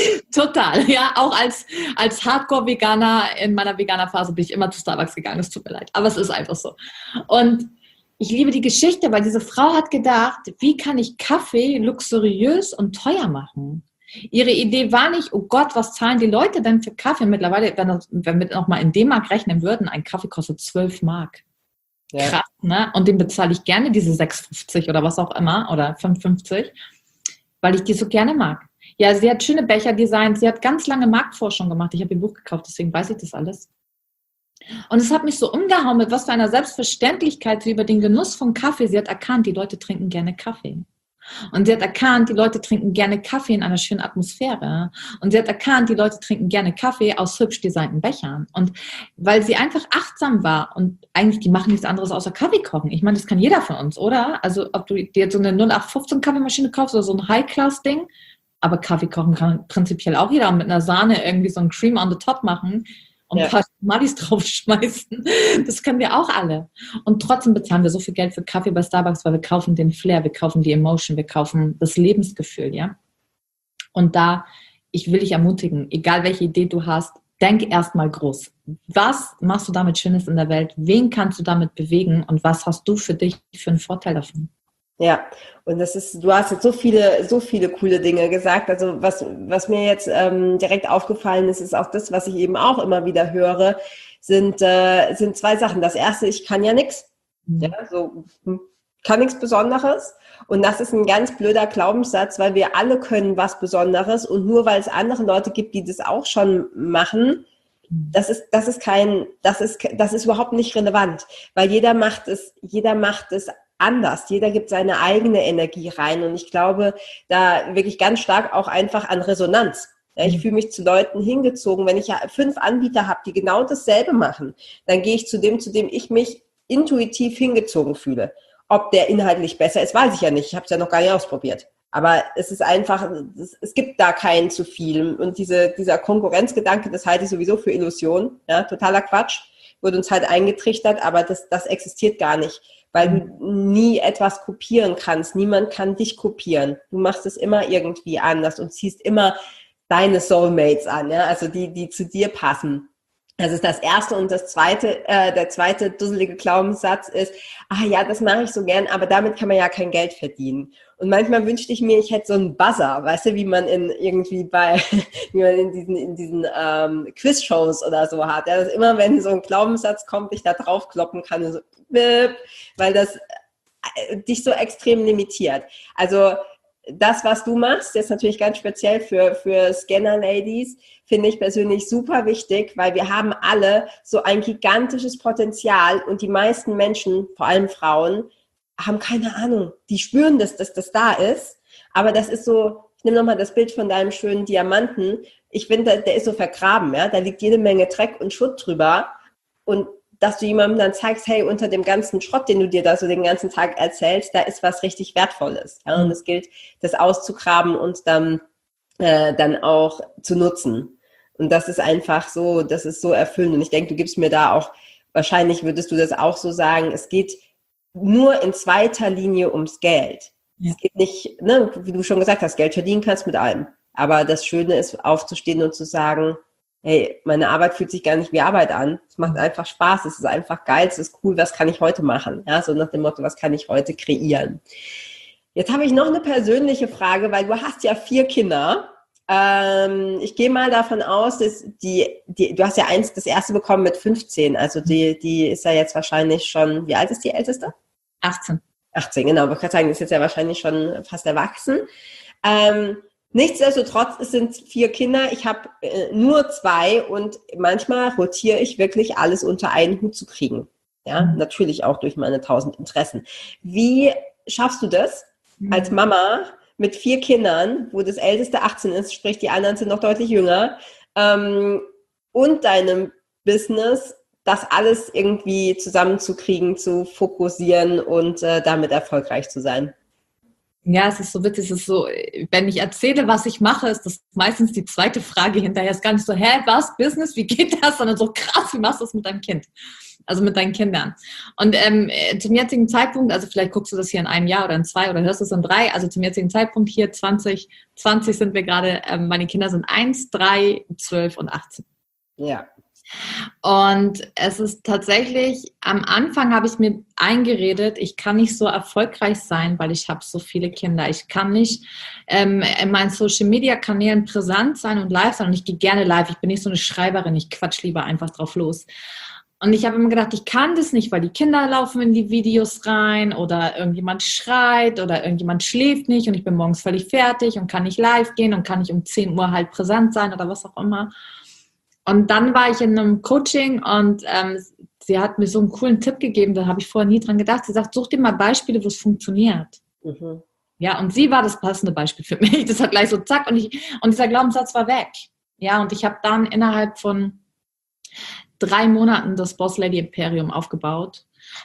[SPEAKER 2] Total. Ja, auch als Hardcore-Veganer in meiner Veganer-Phase bin ich immer zu Starbucks gegangen. Es tut mir leid, aber es ist einfach so. Und ich liebe die Geschichte, weil diese Frau hat gedacht, wie kann ich Kaffee luxuriös und teuer machen? Ihre Idee war nicht, oh Gott, was zahlen die Leute denn für Kaffee? Mittlerweile, wenn wir noch mal in D-Mark rechnen würden, ein Kaffee kostet 12 Mark. Ja. Krass, ne? Und den bezahle ich gerne, diese 6,50 oder was auch immer, oder 5,50, weil ich die so gerne mag. Ja, sie hat schöne Becher designt, sie hat ganz lange Marktforschung gemacht. Ich habe ihr Buch gekauft, deswegen weiß ich das alles. Und es hat mich so umgehauen, mit was für einer Selbstverständlichkeit sie über den Genuss von Kaffee, sie hat erkannt, die Leute trinken gerne Kaffee. Und sie hat erkannt, die Leute trinken gerne Kaffee in einer schönen Atmosphäre. Und sie hat erkannt, die Leute trinken gerne Kaffee aus hübsch designten Bechern. Und weil sie einfach achtsam war und eigentlich, die machen nichts anderes außer Kaffee kochen. Ich meine, das kann jeder von uns, oder? Also ob du dir jetzt so eine 0815 Kaffeemaschine kaufst oder so ein High-Class-Ding, aber Kaffee kochen kann prinzipiell auch jeder und mit einer Sahne irgendwie so ein Cream on the top machen und ein paar Smarties draufschmeißen. Das können wir auch alle. Und trotzdem bezahlen wir so viel Geld für Kaffee bei Starbucks, weil wir kaufen den Flair, wir kaufen die Emotion, wir kaufen das Lebensgefühl, ja. Und ich will dich ermutigen, egal welche Idee du hast, denk erstmal groß. Was machst du damit Schönes in der Welt? Wen kannst du damit bewegen? Und was hast du für dich für einen Vorteil davon?
[SPEAKER 1] Ja, und du hast jetzt so viele coole Dinge gesagt. Also was mir jetzt direkt aufgefallen ist, ist auch das, was ich eben auch immer wieder höre, sind zwei Sachen. Das erste, ich kann ja nichts. Ja, so kann nichts Besonderes. Und das ist ein ganz blöder Glaubenssatz, weil wir alle können was Besonderes und nur weil es andere Leute gibt, die das auch schon machen, das ist überhaupt nicht relevant, weil jeder macht es anders. Jeder gibt seine eigene Energie rein und ich glaube da wirklich ganz stark auch einfach an Resonanz. Ja, ich fühle mich zu Leuten hingezogen. Wenn ich ja 5 Anbieter habe, die genau dasselbe machen, dann gehe ich zu dem ich mich intuitiv hingezogen fühle. Ob der inhaltlich besser ist, weiß ich ja nicht. Ich habe es ja noch gar nicht ausprobiert. Aber es ist einfach, es gibt da keinen zu viel. Und dieser Konkurrenzgedanke, das halte ich sowieso für Illusion. Ja, totaler Quatsch. Wurde uns halt eingetrichtert, aber das existiert gar nicht. Weil du nie etwas kopieren kannst. Niemand kann dich kopieren. Du machst es immer irgendwie anders und ziehst immer deine Soulmates an, ja, also die zu dir passen. Das ist das Erste. Und das Zweite, der zweite dusselige Glaubenssatz ist, ja, das mache ich so gern, aber damit kann man ja kein Geld verdienen. Und manchmal wünschte ich mir, ich hätte so einen Buzzer, weißt du, wie man in diesen Quiz-Shows oder so hat. Ja, dass immer, wenn so ein Glaubenssatz kommt, ich da draufkloppen kann und so, weil das dich so extrem limitiert. Also das, was du machst, jetzt natürlich ganz speziell für Scanner-Ladies, finde ich persönlich super wichtig, weil wir haben alle so ein gigantisches Potenzial und die meisten Menschen, vor allem Frauen, haben keine Ahnung. Die spüren, dass das da ist, aber das ist so, ich nehme nochmal das Bild von deinem schönen Diamanten, ich finde, der ist so vergraben, ja, da liegt jede Menge Dreck und Schutt drüber und dass du jemandem dann zeigst, hey, unter dem ganzen Schrott, den du dir da so den ganzen Tag erzählst, da ist was richtig Wertvolles. Ja? Und es gilt, das auszugraben und dann auch zu nutzen. Und das ist einfach so, das ist so erfüllend. Und ich denke, du gibst mir da auch, wahrscheinlich würdest du das auch so sagen, es geht nur in zweiter Linie ums Geld. Ja. Es geht nicht, ne, wie du schon gesagt hast, Geld verdienen kannst mit allem. Aber das Schöne ist, aufzustehen und zu sagen, hey, meine Arbeit fühlt sich gar nicht wie Arbeit an. Es macht einfach Spaß, es ist einfach geil, es ist cool, was kann ich heute machen? Ja, so nach dem Motto, was kann ich heute kreieren? Jetzt habe ich noch eine persönliche Frage, weil du hast ja 4 Kinder. Ich gehe mal davon aus, dass du hast ja das erste bekommen mit 15, also die ist ja jetzt wahrscheinlich schon, wie alt ist die älteste?
[SPEAKER 2] 18.
[SPEAKER 1] 18, genau, ich wollte gerade sagen, die ist jetzt ja wahrscheinlich schon fast erwachsen. Nichtsdestotrotz, es sind 4 Kinder, ich habe nur 2 und manchmal rotiere ich wirklich alles unter einen Hut zu kriegen. Ja, natürlich auch durch meine 1000 Interessen. Wie schaffst du das als Mama mit 4 Kindern, wo das älteste 18 ist, sprich die anderen sind noch deutlich jünger, und deinem Business, das alles irgendwie zusammenzukriegen, zu fokussieren und damit erfolgreich zu sein?
[SPEAKER 2] Ja, es ist so witzig, es ist so, wenn ich erzähle, was ich mache, ist das meistens die zweite Frage hinterher. Es ist gar nicht so, was, Business, wie geht das? Sondern so, krass, wie machst du das mit deinem Kind? Also mit deinen Kindern. Und zum jetzigen Zeitpunkt, also vielleicht guckst du das hier in einem Jahr oder in 2 oder hörst du es in 3, also zum jetzigen Zeitpunkt hier 2020 sind wir gerade, meine Kinder sind 1, 3, 12 und 18.
[SPEAKER 1] Ja.
[SPEAKER 2] Und es ist tatsächlich, am Anfang habe ich mir eingeredet, ich kann nicht so erfolgreich sein, weil ich habe so viele Kinder. Ich kann nicht in meinen Social-Media-Kanälen präsent sein und live sein. Und ich gehe gerne live. Ich bin nicht so eine Schreiberin, ich quatsch lieber einfach drauf los. Und ich habe immer gedacht, ich kann das nicht, weil die Kinder laufen in die Videos rein oder irgendjemand schreit oder irgendjemand schläft nicht und ich bin morgens völlig fertig und kann nicht live gehen und kann nicht um 10 Uhr halt präsent sein oder was auch immer. Und dann war ich in einem Coaching und sie hat mir so einen coolen Tipp gegeben, da habe ich vorher nie dran gedacht. Sie sagt, such dir mal Beispiele, wo es funktioniert. Mhm. Ja, und sie war das passende Beispiel für mich. Das hat gleich so zack und dieser Glaubenssatz war weg. Ja, und ich habe dann innerhalb von 3 Monaten das Boss Lady Imperium aufgebaut.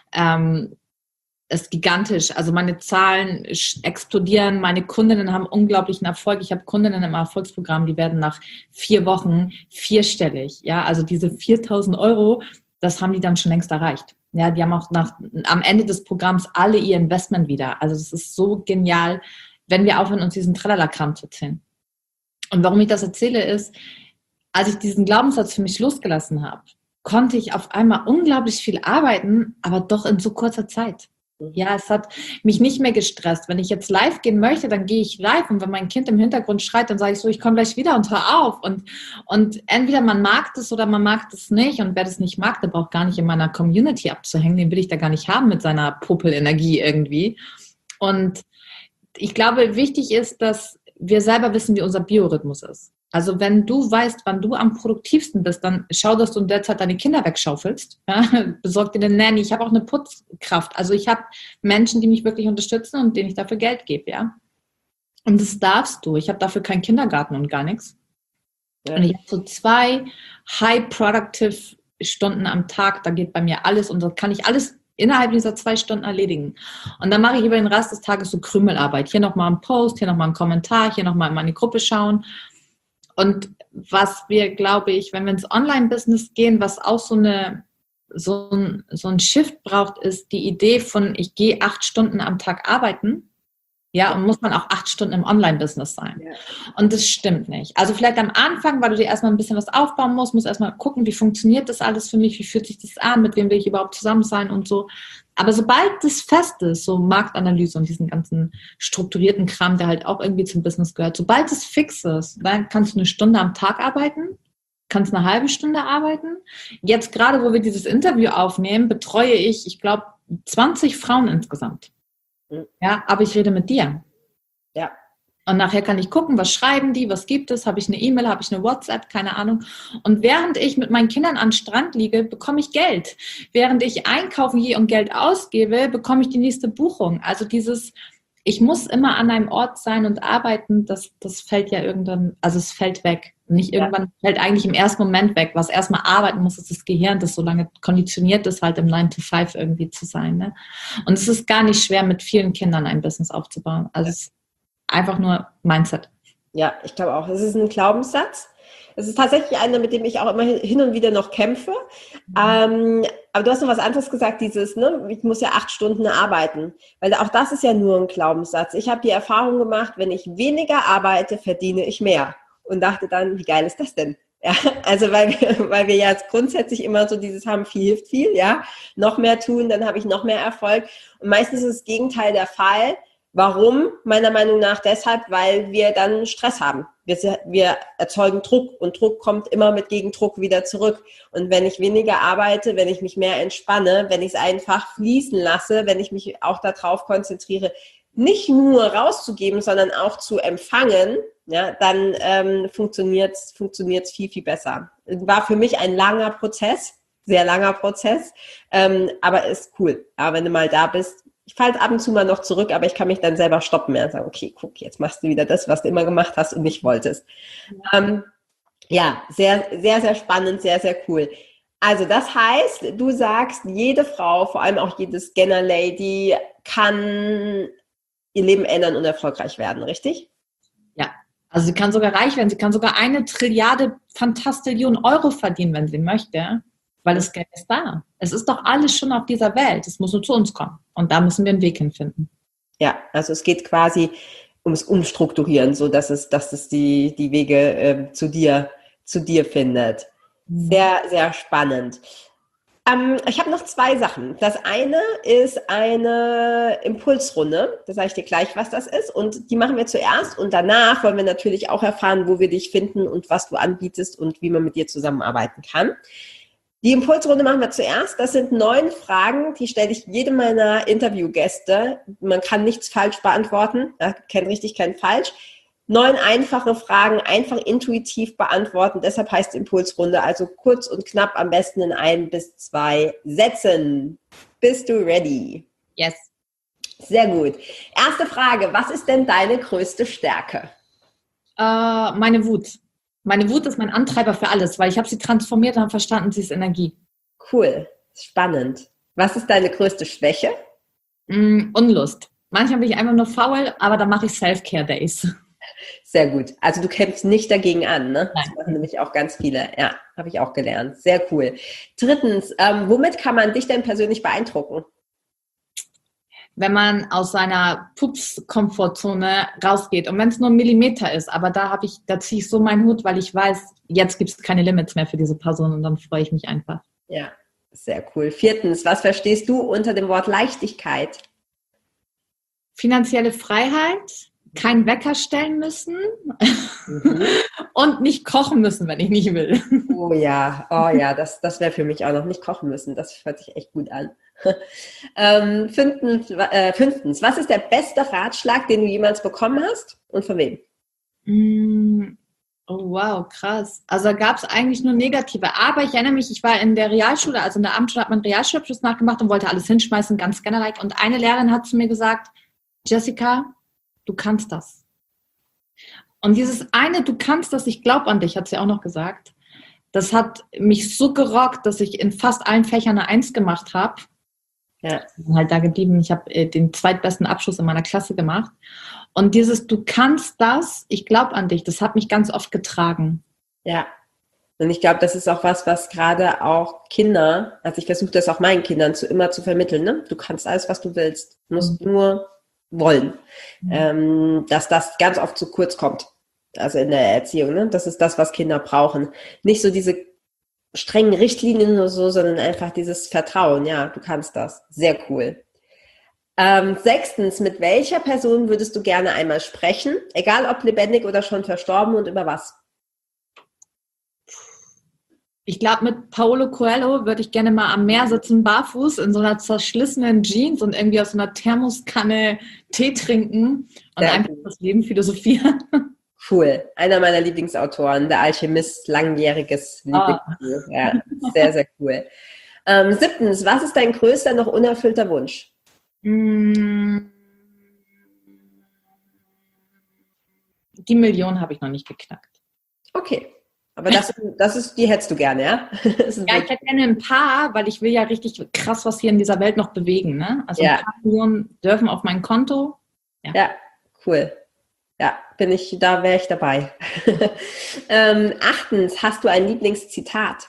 [SPEAKER 2] Ist gigantisch. Also meine Zahlen explodieren, meine Kundinnen haben unglaublichen Erfolg. Ich habe Kundinnen im Erfolgsprogramm, die werden nach 4 Wochen 4-stellig. Ja, also diese 4.000 Euro, das haben die dann schon längst erreicht. Ja, die haben auch am Ende des Programms alle ihr Investment wieder. Also das ist so genial, wenn wir aufhören, uns diesen Tralala-Kram zu erzählen. Und warum ich das erzähle ist, als ich diesen Glaubenssatz für mich losgelassen habe, konnte ich auf einmal unglaublich viel arbeiten, aber doch in so kurzer Zeit. Ja, es hat mich nicht mehr gestresst. Wenn ich jetzt live gehen möchte, dann gehe ich live. Und wenn mein Kind im Hintergrund schreit, dann sage ich so, ich komme gleich wieder und hör auf. Und entweder man mag das oder man mag das nicht. Und wer das nicht mag, der braucht gar nicht in meiner Community abzuhängen. Den will ich da gar nicht haben mit seiner Popelenergie irgendwie. Und ich glaube, wichtig ist, dass wir selber wissen, wie unser Biorhythmus ist. Also wenn du weißt, wann du am produktivsten bist, dann schau, dass du in der Zeit deine Kinder wegschaufelst. Ja? Besorg dir eine Nanny. Ich habe auch eine Putzkraft. Also ich habe Menschen, die mich wirklich unterstützen und denen ich dafür Geld gebe. Ja? Und das darfst du. Ich habe dafür keinen Kindergarten und gar nichts. Ja. Und ich habe so 2 high-productive Stunden am Tag. Da geht bei mir alles und da kann ich alles innerhalb dieser 2 Stunden erledigen. Und dann mache ich über den Rest des Tages so Krümelarbeit. Hier nochmal einen Post, hier nochmal einen Kommentar, hier nochmal in meine Gruppe schauen. Und was wir, glaube ich, wenn wir ins Online-Business gehen, was auch so ein Shift braucht, ist die Idee von, ich gehe 8 Stunden am Tag arbeiten. Ja, und muss man auch 8 Stunden im Online-Business sein. Ja. Und das stimmt nicht. Also vielleicht am Anfang, weil du dir erstmal ein bisschen was aufbauen musst erstmal gucken, wie funktioniert das alles für mich, wie fühlt sich das an, mit wem will ich überhaupt zusammen sein und so. Aber sobald das fest ist, so Marktanalyse und diesen ganzen strukturierten Kram, der halt auch irgendwie zum Business gehört, sobald es fix ist, dann kannst du 1 Stunde am Tag arbeiten, kannst 1 halbe Stunde arbeiten. Jetzt gerade, wo wir dieses Interview aufnehmen, betreue ich glaube, 20 Frauen insgesamt. Ja, aber ich rede mit dir. Ja. Und nachher kann ich gucken, was schreiben die, was gibt es, habe ich eine E-Mail, habe ich eine WhatsApp, keine Ahnung. Und während ich mit meinen Kindern am Strand liege, bekomme ich Geld. Während ich einkaufen gehe und Geld ausgebe, bekomme ich die nächste Buchung. Also ich muss immer an einemOrt sein und arbeiten, das fällt ja irgendwann, also es fällt weg. Nicht irgendwann, fällt eigentlich im ersten Moment weg. Was erstmal arbeiten muss, ist das Gehirn, das so lange konditioniert ist, halt im 9-to-5 irgendwie zu sein. Ne? Und es ist gar nicht schwer, mit vielen Kindern ein Business aufzubauen. Also es ist einfach nur Mindset.
[SPEAKER 1] Ja, ich glaube auch. Es ist ein Glaubenssatz. Es ist tatsächlich einer, mit dem ich auch immer hin und wieder noch kämpfe. Aber du hast noch was anderes gesagt, ich muss ja 8 Stunden arbeiten. Weil auch das ist ja nur ein Glaubenssatz. Ich habe die Erfahrung gemacht, wenn ich weniger arbeite, verdiene ich mehr. Und dachte dann, wie geil ist das denn? Ja, also weil wir ja jetzt grundsätzlich immer so dieses haben, viel hilft viel, ja. Noch mehr tun, dann habe ich noch mehr Erfolg. Und meistens ist das Gegenteil der Fall. Warum? Meiner Meinung nach deshalb, weil wir dann Stress haben. Wir erzeugen Druck und Druck kommt immer mit Gegendruck wieder zurück. Und wenn ich weniger arbeite, wenn ich mich mehr entspanne, wenn ich es einfach fließen lasse, wenn ich mich auch darauf konzentriere, nicht nur rauszugeben, sondern auch zu empfangen, ja, dann funktioniert's viel, viel besser. War für mich ein langer Prozess, sehr langer Prozess, aber ist cool. Ja, wenn du mal da bist, ich falle ab und zu mal noch zurück, aber ich kann mich dann selber stoppen und sagen, okay, guck, jetzt machst du wieder das, was du immer gemacht hast und nicht wolltest. Ja, sehr, sehr, sehr spannend, sehr, sehr cool. Also das heißt, du sagst, jede Frau, vor allem auch jede Scanner-Lady, kann ihr Leben ändern und erfolgreich werden, richtig?
[SPEAKER 2] Ja, also sie kann sogar reich werden, sie kann sogar 1 Trilliarde Fantastillion Euro verdienen, wenn sie möchte, weil das Geld ist da. Es ist doch alles schon auf dieser Welt, es muss nur zu uns kommen und da müssen wir einen Weg hinfinden.
[SPEAKER 1] Ja, also es geht quasi ums Umstrukturieren, so dass es die Wege zu dir findet. Sehr, sehr spannend. Ich habe noch 2 Sachen. Das eine ist eine Impulsrunde. Da sage ich dir gleich, was das ist. Und die machen wir zuerst. Und danach wollen wir natürlich auch erfahren, wo wir dich finden und was du anbietest und wie man mit dir zusammenarbeiten kann. Die Impulsrunde machen wir zuerst. Das sind 9 Fragen, die stelle ich jedem meiner Interviewgäste. Man kann nichts falsch beantworten. Kein richtig, kein falsch. 9 einfache Fragen, einfach intuitiv beantworten. Deshalb heißt die Impulsrunde, also kurz und knapp, am besten in 1 bis 2 Sätzen. Bist du ready?
[SPEAKER 2] Yes.
[SPEAKER 1] Sehr gut. Erste Frage, was ist denn deine größte Stärke?
[SPEAKER 2] Meine Wut. Meine Wut ist mein Antreiber für alles, weil ich habe sie transformiert und habe verstanden, sie ist Energie.
[SPEAKER 1] Cool, spannend. Was ist deine größte Schwäche?
[SPEAKER 2] Unlust. Manchmal bin ich einfach nur faul, aber dann mache ich Self-Care-Days.
[SPEAKER 1] Sehr gut. Also du kämpfst nicht dagegen an, ne?
[SPEAKER 2] Nein.
[SPEAKER 1] Das machen nämlich auch ganz viele. Ja, habe ich auch gelernt. Sehr cool. Drittens, womit kann man dich denn persönlich beeindrucken?
[SPEAKER 2] Wenn man aus seiner Pups-Komfortzone rausgeht und wenn es nur 1 Millimeter ist, aber da ziehe ich so meinen Hut, weil ich weiß, jetzt gibt es keine Limits mehr für diese Person und dann freue ich mich einfach.
[SPEAKER 1] Ja, sehr cool. Viertens, was verstehst du unter dem Wort Leichtigkeit?
[SPEAKER 2] Finanzielle Freiheit, keinen Wecker stellen müssen und nicht kochen müssen, wenn ich nicht will.
[SPEAKER 1] Oh ja, das wäre für mich auch noch nicht kochen müssen. Das hört sich echt gut an. Fünftens, was ist der beste Ratschlag, den du jemals bekommen hast und von wem?
[SPEAKER 2] Oh wow, krass. Also gab es eigentlich nur negative. Aber ich erinnere mich, ich war in der Realschule, also in der Abendschule hat man einen Realschulabschluss nachgemacht und wollte alles hinschmeißen, ganz generell. Und eine Lehrerin hat zu mir gesagt, Jessica, du kannst das. Und dieses eine, du kannst das, ich glaube an dich, hat sie auch noch gesagt. Das hat mich so gerockt, dass ich in fast allen Fächern eine 1 gemacht habe. Ja. Ich bin halt da geblieben. Ich habe den zweitbesten Abschluss in meiner Klasse gemacht. Und dieses, du kannst das, ich glaube an dich, das hat mich ganz oft getragen.
[SPEAKER 1] Ja. Und ich glaube, das ist auch was gerade auch Kinder, also ich versuche das auch meinen Kindern immer zu vermitteln, ne? Du kannst alles, was du willst. Du musst nur wollen. Dass das ganz oft zu kurz kommt. Also in der Erziehung, ne? Das ist das, was Kinder brauchen. Nicht so diese strengen Richtlinien oder so, sondern einfach dieses Vertrauen. Ja, du kannst das. Sehr cool. 6. Mit welcher Person würdest du gerne einmal sprechen? Egal ob lebendig oder schon verstorben und über was?
[SPEAKER 2] Ich glaube, mit Paulo Coelho würde ich gerne mal am Meer sitzen, barfuß, in so einer zerschlissenen Jeans und irgendwie aus so einer Thermoskanne Tee trinken und einfach das Leben philosophieren.
[SPEAKER 1] Cool. Einer meiner Lieblingsautoren, der Alchemist, langjähriges Lieblingsbuch. Ja, sehr, sehr cool. 7. Was ist dein größter noch unerfüllter Wunsch?
[SPEAKER 2] Die Million habe ich noch nicht geknackt.
[SPEAKER 1] Okay. Aber die hättest du gerne, ja?
[SPEAKER 2] Ja, ich hätte gerne ein paar, weil ich will ja richtig krass was hier in dieser Welt noch bewegen, ne? Also ein paar Millionen dürfen auf mein Konto.
[SPEAKER 1] Ja, cool. Ja, da wäre ich dabei. 8. Hast du ein Lieblingszitat?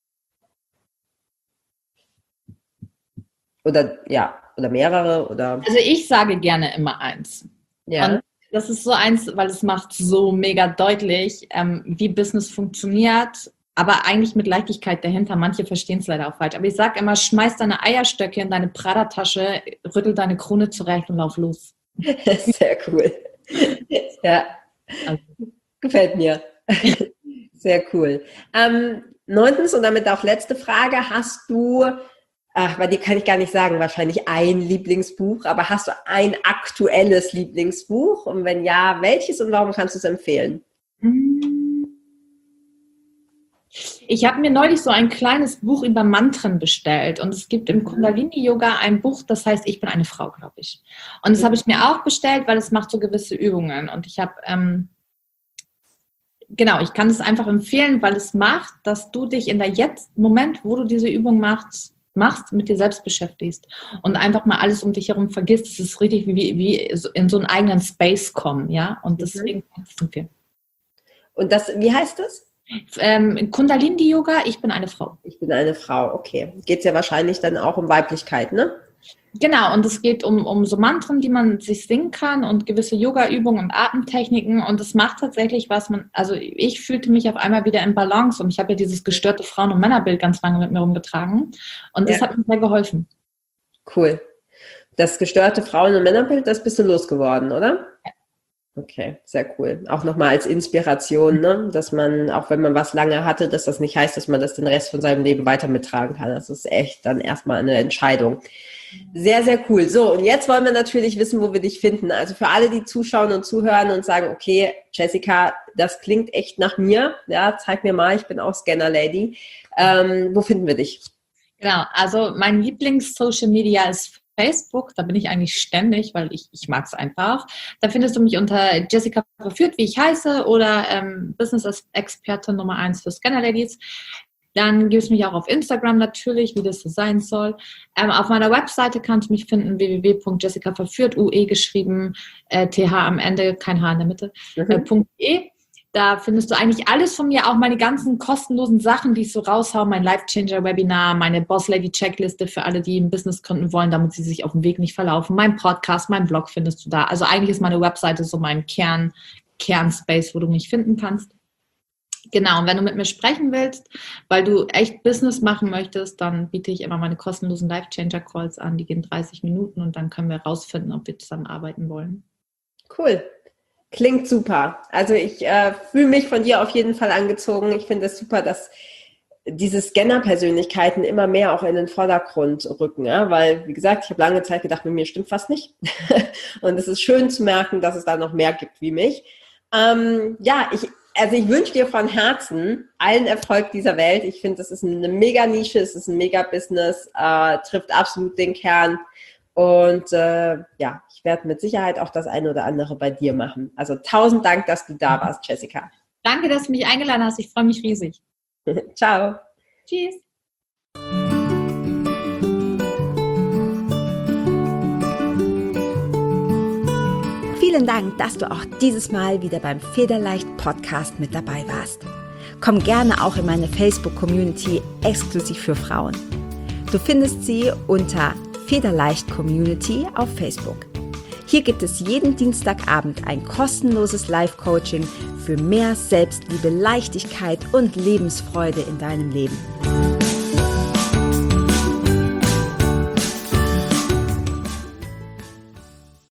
[SPEAKER 1] Oder mehrere? Oder?
[SPEAKER 2] Also ich sage gerne immer eins. Ja. Und das ist so eins, weil es macht so mega deutlich, wie Business funktioniert, aber eigentlich mit Leichtigkeit dahinter. Manche verstehen es leider auch falsch. Aber ich sage immer, schmeiß deine Eierstöcke in deine Prada-Tasche, rüttel deine Krone zurecht und lauf los.
[SPEAKER 1] Sehr cool. Ja, also. Gefällt mir. Sehr cool. 9. und damit auch letzte Frage, hast du, bei dir kann ich gar nicht sagen, wahrscheinlich ein Lieblingsbuch, aber hast du ein aktuelles Lieblingsbuch? Und wenn ja, welches und warum kannst du es empfehlen?
[SPEAKER 2] Ich habe mir neulich so ein kleines Buch über Mantren bestellt und es gibt im Kundalini-Yoga ein Buch, das heißt, ich bin eine Frau, glaube ich. Und das habe ich mir auch bestellt, weil es macht so gewisse Übungen und ich habe, ich kann es einfach empfehlen, weil es macht, dass du dich in der Moment, wo du diese Übung machst, mit dir selbst beschäftigst und einfach mal alles um dich herum vergisst. Es ist richtig wie in so einen eigenen Space kommen, ja, und deswegen sind wir.
[SPEAKER 1] Und wie heißt das?
[SPEAKER 2] Kundalini-Yoga, ich bin eine Frau.
[SPEAKER 1] Ich bin eine Frau, okay. Geht es ja wahrscheinlich dann auch um Weiblichkeit, ne?
[SPEAKER 2] Genau, und es geht um so Mantren, die man sich singen kann und gewisse Yoga-Übungen und Atemtechniken und es macht tatsächlich also ich fühlte mich auf einmal wieder in Balance und ich habe ja dieses gestörte Frauen- und Männerbild ganz lange mit mir rumgetragen und das hat mir sehr geholfen.
[SPEAKER 1] Cool. Das gestörte Frauen- und Männerbild, das bist du losgeworden, oder?
[SPEAKER 2] Ja.
[SPEAKER 1] Okay, sehr cool. Auch nochmal als Inspiration, ne? Dass man, auch wenn man was lange hatte, dass das nicht heißt, dass man das den Rest von seinem Leben weiter mittragen kann. Das ist echt dann erstmal eine Entscheidung. Sehr, sehr cool. So, und jetzt wollen wir natürlich wissen, wo wir dich finden. Also für alle, die zuschauen und zuhören und sagen, okay, Jessica, das klingt echt nach mir. Ja, zeig mir mal, ich bin auch Scanner-Lady. Wo finden wir dich?
[SPEAKER 2] Genau, also mein Lieblings-Social-Media ist Facebook, da bin ich eigentlich ständig, weil ich mag es einfach. Da findest du mich unter Jessica Verführt, wie ich heiße, oder Business-Expertin Nummer 1 für Scanner-Ladies. Dann gibt es mich auch auf Instagram natürlich, wie das so sein soll. Auf meiner Webseite kannst du mich finden, www.jessicaverführt, UE geschrieben, TH am Ende, kein H in der Mitte, .de. Da findest du eigentlich alles von mir, auch meine ganzen kostenlosen Sachen, die ich so raushaue, mein Life-Changer-Webinar, meine Boss-Lady-Checkliste für alle, die ein Business gründen wollen, damit sie sich auf dem Weg nicht verlaufen. Mein Podcast, mein Blog findest du da. Also eigentlich ist meine Webseite so mein Kernspace, wo du mich finden kannst. Genau, und wenn du mit mir sprechen willst, weil du echt Business machen möchtest, dann biete ich immer meine kostenlosen Life-Changer-Calls an. Die gehen 30 Minuten und dann können wir rausfinden, ob wir zusammenarbeiten wollen.
[SPEAKER 1] Cool. Klingt super. Also ich fühle mich von dir auf jeden Fall angezogen. Ich finde es super, dass diese Scanner-Persönlichkeiten immer mehr auch in den Vordergrund rücken. Ja? Weil, wie gesagt, ich habe lange Zeit gedacht, mit mir stimmt was nicht. Und es ist schön zu merken, dass es da noch mehr gibt wie mich. Ich wünsche dir von Herzen allen Erfolg dieser Welt. Ich finde, das ist eine mega Nische, es ist ein mega Business, trifft absolut den Kern. Und ich werde mit Sicherheit auch das eine oder andere bei dir machen. Also 1000 Dank, dass du da warst, Jessica.
[SPEAKER 2] Danke, dass du mich eingeladen hast. Ich freue mich riesig.
[SPEAKER 1] Ciao.
[SPEAKER 2] Tschüss.
[SPEAKER 3] Vielen Dank, dass du auch dieses Mal wieder beim Federleicht Podcast mit dabei warst. Komm gerne auch in meine Facebook-Community exklusiv für Frauen. Du findest sie unter Federleicht Community auf Facebook. Hier gibt es jeden Dienstagabend ein kostenloses Live-Coaching für mehr Selbstliebe, Leichtigkeit und Lebensfreude in deinem Leben.